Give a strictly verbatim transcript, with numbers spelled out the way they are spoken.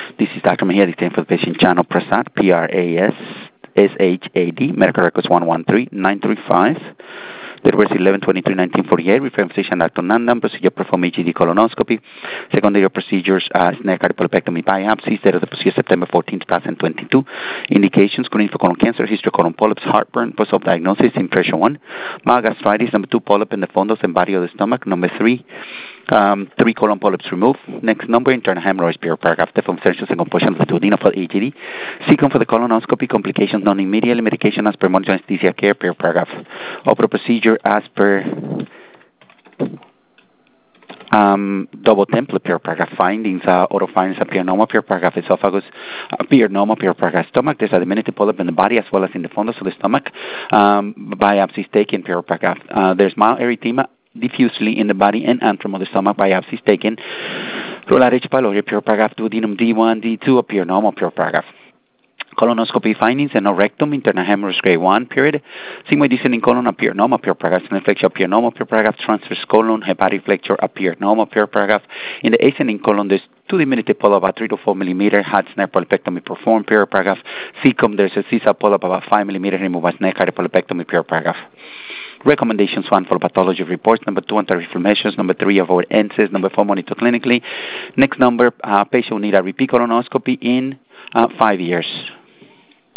This is Doctor Mejia, dictating for the patient Chano Prasad, P R A S S H A D, medical records one one three nine three five. Date was eleven twenty-three nineteen forty-eight. Referring physician Doctor Nandan. Procedure performed H D colonoscopy. Secondary procedures uh, snare cardiopulopectomy biopsies. Date of the procedure September fourteenth, twenty twenty-two. Indications: screening for colon cancer, history of colon polyps, heartburn, post-op diagnosis, impression one. Mild gastritis. Number two, polyp in the fundus and body of the stomach. Number three, Um, three colon polyps removed. Next number, internal hemorrhoids, per paragraph. Deformed sections and composition of the duodenum for H D. Second for the colonoscopy, complications non immediately. Medication as per monitoring anesthesia care, per paragraph. Opera procedure as per um, double template, per paragraph. Findings, uh, auto findings appear normal, per paragraph. Esophagus appear normal, per paragraph. Stomach, there's a diminutive polyp in the body as well as in the fundus of the stomach. Um, biopsies taken, per paragraph. Uh, there's mild erythema diffusely in the body and antrum of the stomach. Biopsies taken. Rolled H. pylori, pure paragraph. Duodenum D one, D two appear normal, pure paragraph. Colonoscopy findings and no rectum, internal hemorrhage grade one, period. Sigmoid descending colon appear normal, pure paragraph. Spinal flexure appear normal, pure paragraph. Transverse colon, hepatic flexure appear normal, pure paragraph. In the ascending colon, there's two diminutive polyp about three to four millimeter. Had snare polypectomy performed, pure paragraph. Cecum, there's a sisa polyp about five millimeter. Removed by snare cardiopulopectomy, pure paragraph. Recommendations: one, follow pathology reports. Number two, anti-inflammations. Number three, avoid N SAIDs. Number four, monitor clinically. Next number, uh, patient will need a repeat colonoscopy in uh, five years.